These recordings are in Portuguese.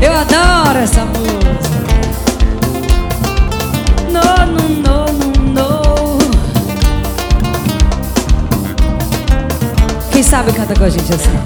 Eu adoro essa música. No, no, no, no, no. Quem sabe canta com a gente assim.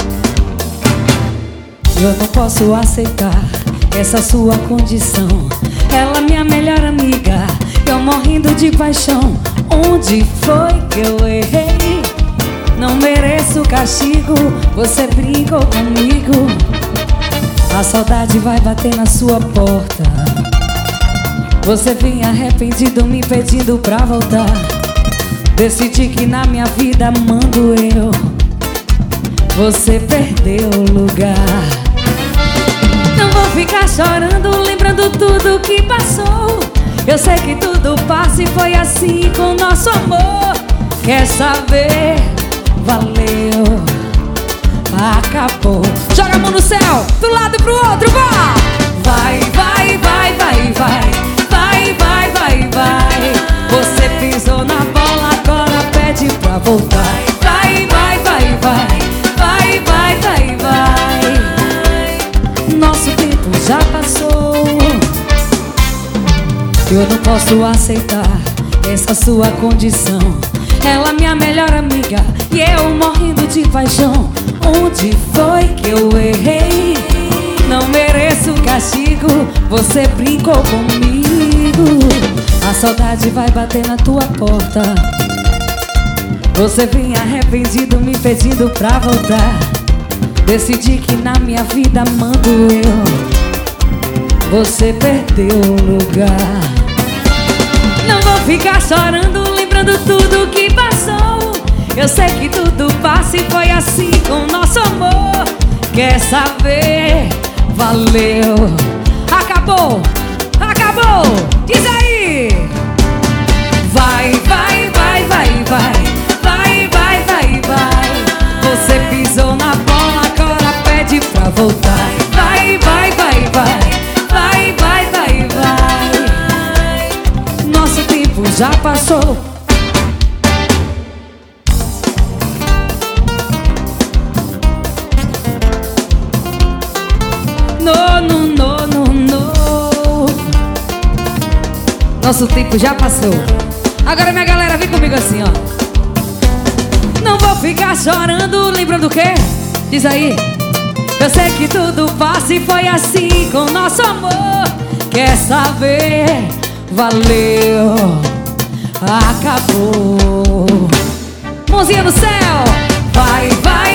Eu não posso aceitar essa sua condição. Ela minha melhor amiga, eu morrendo de paixão. Onde foi que eu errei? Não mereço castigo, você brincou comigo. A saudade vai bater na sua porta. Você vem arrependido me pedindo pra voltar. Decidi que na minha vida mando eu. Você perdeu o lugar. Não vou ficar chorando, lembrando tudo que passou. Eu sei que tudo passa e foi assim com nosso amor. Quer saber? Valeu, acabou. Joga a mão no céu, do lado e pro outro, vá! Vai, vai, vai, vai, vai. Vai, vai, vai, vai. Você pisou na bola, agora pede pra voltar. Vai, vai, vai, vai. Vai, vai, vai, vai. Nosso tempo já passou. Eu não posso aceitar essa sua condição. Ela minha melhor amiga e eu morrendo de paixão. Onde foi que eu errei? Não mereço castigo, você brincou comigo. A saudade vai bater na tua porta. Você vem arrependido me pedindo pra voltar. Decidi que na minha vida mando eu. Você perdeu o lugar. Não vou ficar chorando, lembrando tudo que passou. Eu sei que tudo passa e foi assim com nosso amor. Quer saber? Valeu, acabou, acabou. Diz aí. Vai, vai, vai, vai, vai. Vai, vai, vai, vai. Você pisou na bola, agora pede pra voltar. Vai, vai, vai, vai. Vai, vai, vai, vai. Nosso tempo já passou. No, no, no, no, no. Nosso tempo já passou. Agora minha galera, vem comigo assim, ó. Não vou ficar chorando, lembrando o quê? Diz aí. Eu sei que tudo passa e foi assim com nosso amor. Quer saber? Valeu, acabou. Mãozinha no céu. Vai, vai.